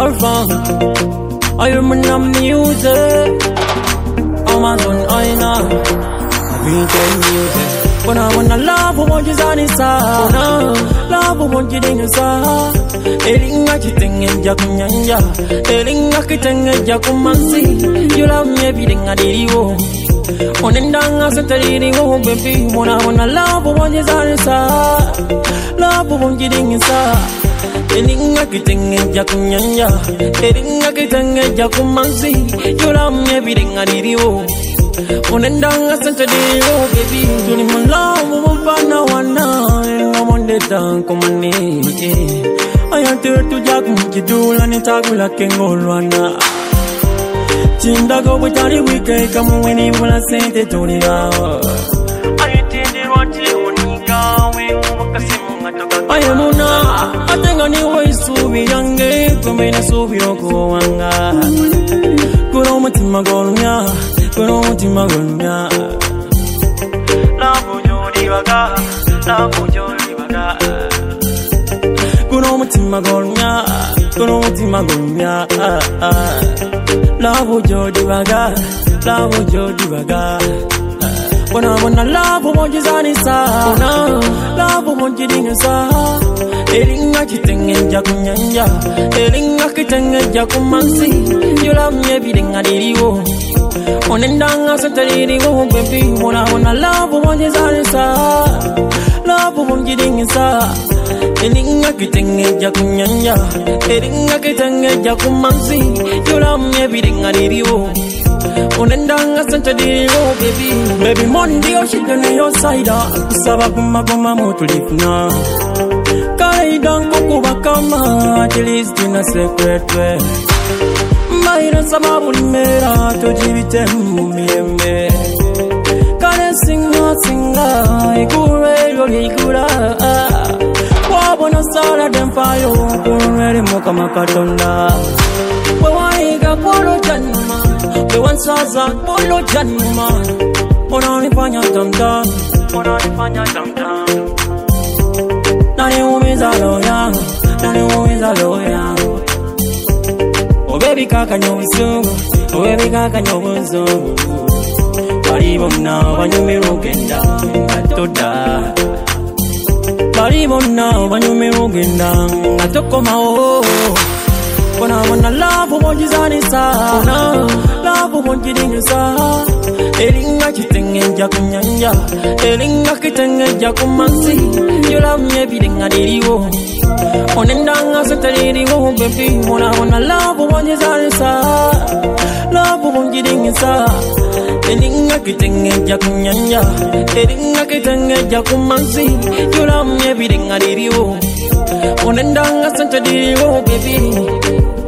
from. I remember music. Amazon, I know. Weekend music. When I wanna love, what you say is love, what you think is Elinga chitenge jakunyanja, elinga kitenge jakumansi. You love me everything I did you. Onendanga satari wo baby, wanna love, what you say is love, what you think is Elinga kitenge jakunyanja, elinga kitenge jakumansi. You love me everything I did you. Onendanga satari wo baby, tuni my love, wana wana, no monde tanko mani. I am to Jack Mukidula and Tagula Kengolwana. Chindago with Tari Wiki, come when he will send it to the hour. I attended what you I am Una. I think I knew ways to be young, to make a Suvio Goanga. Kuromatimagolmia, Kuromatimagolmia. Love Jodivaga, Love Jodivaga. Kuno mutima golnya, love jodi baga, love jodi baga. Wana love moji zani sa, love moji dinga sa. Elinga kitenge jakunyanja, elinga kitenge jakumansi. You love me everything I did you. Onendanga satari wo baby, wana love moji zani sa, love moji dinga sa. Elinga kitenge jakunyanja, elinga kitenge jakumansi. You love me everything I did you. Onendanga satari wo baby, baby Monday oh shit on your side. Saba kuma kuma motulifna. Kale dango kubakama, at least in a secret way. Maira sababu nimera, tojibite mumiyembe. Kale singa, ikure yoli ikura. Wabona sala dempayo, kurumeri moka makatonda. Wawaiga polo januma, wewansaza polo januma. Onanifanya tamtam, onanifanya tamtam. Nani umiza loya, nani umiza loya. Oh baby kaka nyobusungu, oh baby kaka nyobusungu. Baribona banyumirugenda ngatoda. Baribona banyumirugenda ngatokomao. Wana love moji zani sa, love moji dinga sa. Elinga kitenge jakunyanja, elinga kitenge jakumansi. You love me everything I did you. Onendanga satari wo baby, wana love moji zani sa, love moji dinga sa. Elinga kitenge jakunyanja, elinga kitenge jakumansi. You love me everything I did you. Onendanga satari wo baby.